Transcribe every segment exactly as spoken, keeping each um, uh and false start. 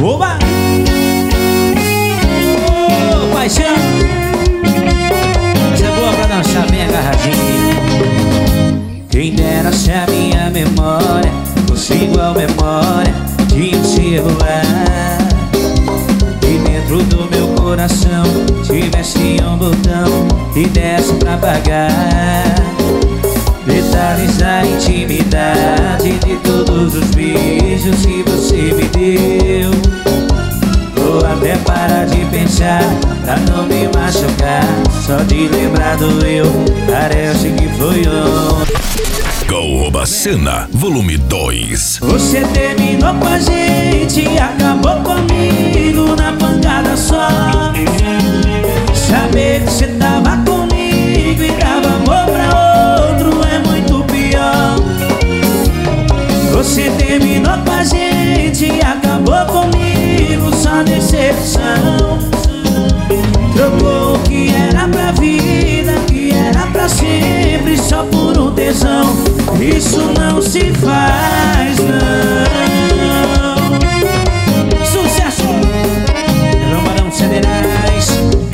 Oba! Ô, paixão! Essa é boa pra dançar bem agarradinho. Quem dera se a minha memória fosse igual a memória de um celular, e dentro do meu coração tivesse um botão e desse pra apagar detalhes da intimidade de todos os beijos que você me deu. Vou até parar de pensar pra não me machucar, só de lembrar do eu, parece que foi ontem. Rouba Cena, volume dois. Você terminou com a gente e acabou comigo na pancada só. Saber que você tava comigo e dava amor pra outro é muito pior. Você terminou com a gente e acabou comigo, só decepção. Trocou o que era pra vida, o que era pra sempre, só por um tesão. Isso não se faz, não. Sucesso! Lambarão Federais.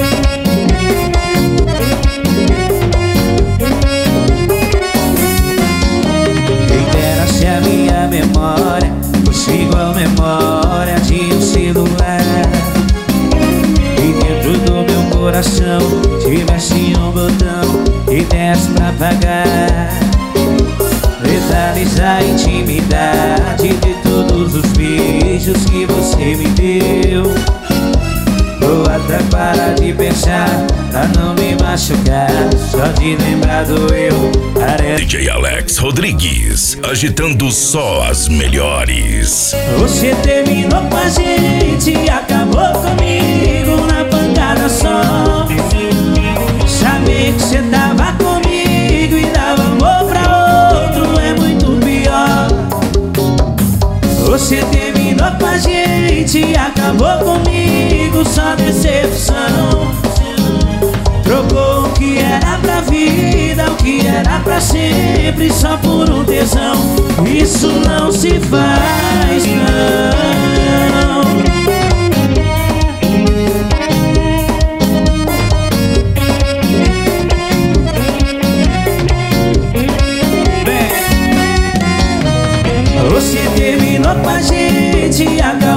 Quem dera se a minha memória fosse igual a memória de um celular, e dentro do meu coração tivesse um botão e desse pra apagar detalhes da intimidade de todos os beijos que você me deu. Vou até parar de pensar pra não me machucar, só de lembrar do eu, parece... D J Alex Rodrigues, agitando só as melhores. Você terminou com a gente e acabou comigo na pancada só. Saber que você tava comigo e dava amor pra outro é muito pior. Você terminou com a gente e acabou comigo, só decepção. Trocou o que era pra vida, o que era pra sempre, só por um tesão. Isso não se faz, não. Você terminou com a gente e acabou